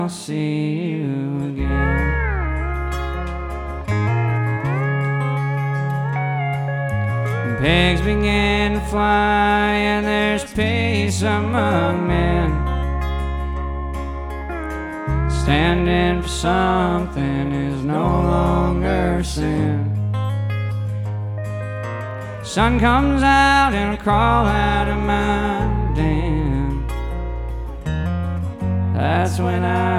I'll see you again. Pigs begin to fly and there's peace among men. Standing for something is no longer sin. Sun comes out and I crawl out of my den. That's when I